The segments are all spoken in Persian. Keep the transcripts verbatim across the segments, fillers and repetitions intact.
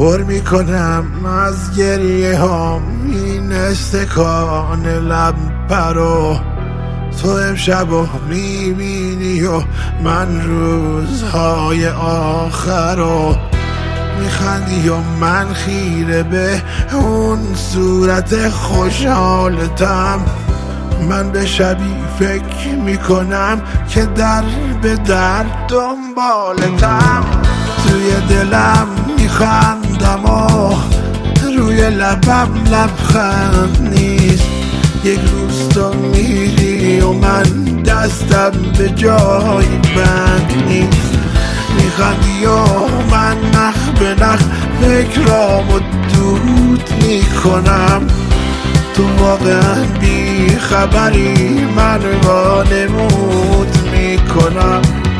پر میکنم از گریه هام این استکان لب پرو. تو امشب رو میبینی و من روزهای آخر رو میخندی و من خیره به اون صورت خوشحالتم. من به شبی فکر میکنم که در به در دنبالتم. توی دلم میخندم و روی لبم لبخند نیست. یک روز تو میری و من دستم به جای بند نیست. میخندی و من نخ به نخ فکرامو دود میکنم. تو واقعا بی خبری من وانمود میکنم.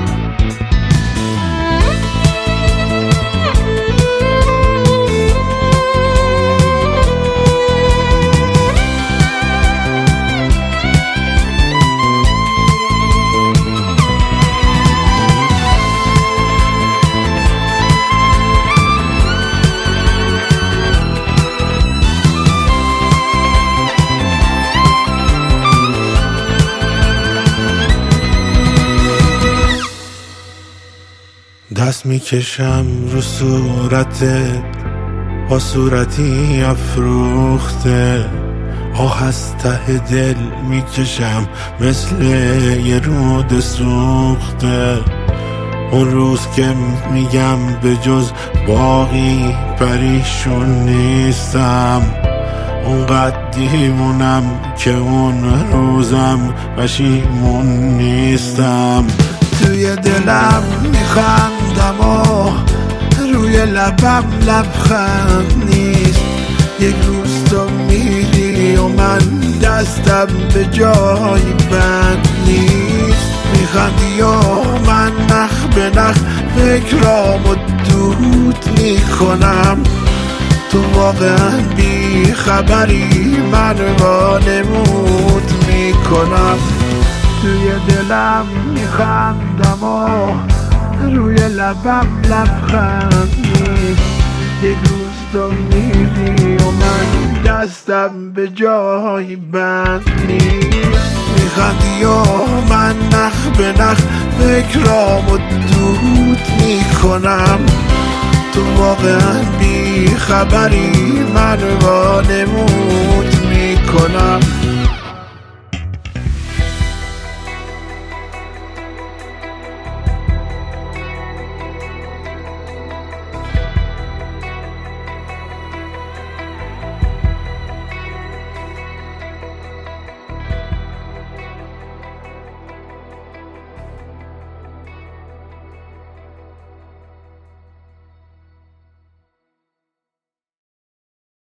دست میکشم رو صورتت با صورتی افروخته. آه از ته دل میکشم مثل یه رود سوخته. اون روز که میگم به جز باقی پریشون نیستم. اونقدر دیوونم که اون روزم پشیمون نیستم. توی دلم میخندم و روی لبم لبخند نیست. یک روز تو میری و من دستم به جای بند نیست. میخندی و من نخ به نخ فکرامو دود میکنم. تو واقعا بی خبری من وانمود میکنم. توی دلم میخندم و روی لبم لبخند نیست. یک روز تو میری و من دستم به جای بند نیست. میخندی و من نخ به نخ فکرامو دود میکنم. تو واقعا بی خبری من وانمود میکنم.